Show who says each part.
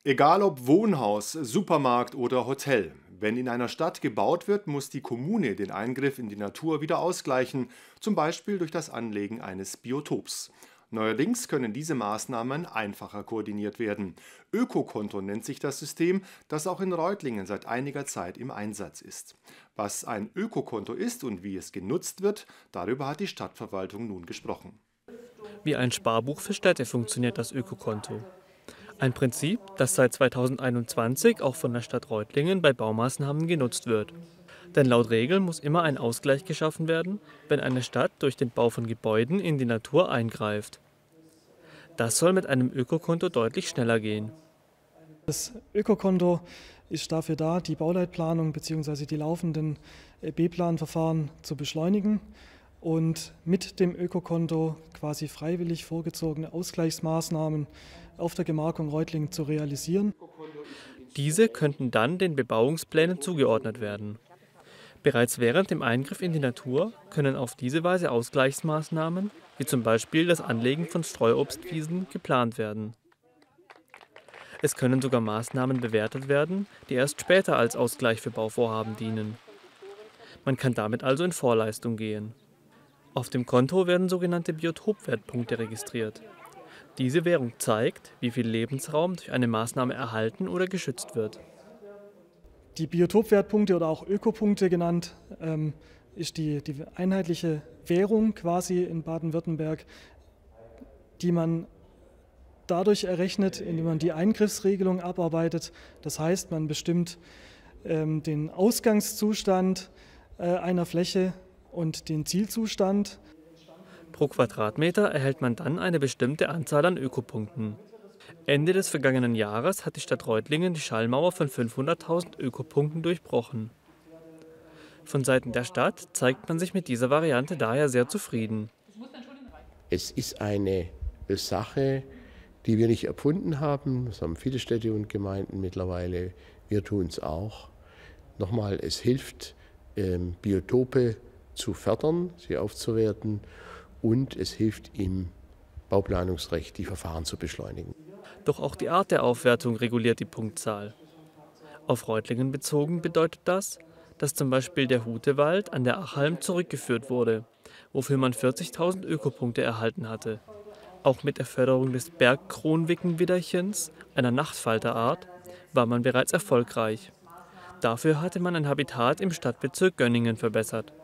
Speaker 1: Egal ob Wohnhaus, Supermarkt oder Hotel. Wenn in einer Stadt gebaut wird, muss die Kommune den Eingriff in die Natur wieder ausgleichen, zum Beispiel durch das Anlegen eines Biotops. Neuerdings können diese Maßnahmen einfacher koordiniert werden. Ökokonto nennt sich das System, das auch in Reutlingen seit einiger Zeit im Einsatz ist. Was ein Ökokonto ist und wie es genutzt wird, darüber hat die Stadtverwaltung nun gesprochen.
Speaker 2: Wie ein Sparbuch für Städte funktioniert das Ökokonto. Ein Prinzip, das seit 2021 auch von der Stadt Reutlingen bei Baumaßnahmen genutzt wird. Denn laut Regel muss immer ein Ausgleich geschaffen werden, wenn eine Stadt durch den Bau von Gebäuden in die Natur eingreift. Das soll mit einem Ökokonto deutlich schneller gehen.
Speaker 3: Das Ökokonto ist dafür da, die Bauleitplanung bzw. die laufenden B-Plan-Verfahren zu beschleunigen und mit dem Ökokonto quasi freiwillig vorgezogene Ausgleichsmaßnahmen auf der Gemarkung Reutlingen zu realisieren.
Speaker 2: Diese könnten dann den Bebauungsplänen zugeordnet werden. Bereits während dem Eingriff in die Natur können auf diese Weise Ausgleichsmaßnahmen, wie zum Beispiel das Anlegen von Streuobstwiesen, geplant werden. Es können sogar Maßnahmen bewertet werden, die erst später als Ausgleich für Bauvorhaben dienen. Man kann damit also in Vorleistung gehen. Auf dem Konto werden sogenannte Biotopwertpunkte registriert. Diese Währung zeigt, wie viel Lebensraum durch eine Maßnahme erhalten oder geschützt wird.
Speaker 3: Die Biotopwertpunkte oder auch Ökopunkte genannt, ist die einheitliche Währung quasi in Baden-Württemberg, die man dadurch errechnet, indem man die Eingriffsregelung abarbeitet. Das heißt, man bestimmt den Ausgangszustand einer Fläche und den Zielzustand.
Speaker 2: Pro Quadratmeter erhält man dann eine bestimmte Anzahl an Ökopunkten. Ende des vergangenen Jahres hat die Stadt Reutlingen die Schallmauer von 500.000 Ökopunkten durchbrochen. Von Seiten der Stadt zeigt man sich mit dieser Variante daher sehr zufrieden.
Speaker 4: Es ist eine Sache, die wir nicht erfunden haben. Das haben viele Städte und Gemeinden mittlerweile. Wir tun es auch. Nochmal, es hilft, Biotope zu fördern, sie aufzuwerten, und es hilft im Bauplanungsrecht, die Verfahren zu beschleunigen.
Speaker 2: Doch auch die Art der Aufwertung reguliert die Punktzahl. Auf Reutlingen bezogen bedeutet das, dass zum Beispiel der Hutewald an der Achalm zurückgeführt wurde, wofür man 40.000 Ökopunkte erhalten hatte. Auch mit der Förderung des Bergkronwickenwidderchens, einer Nachtfalterart, war man bereits erfolgreich. Dafür hatte man ein Habitat im Stadtbezirk Gönningen verbessert.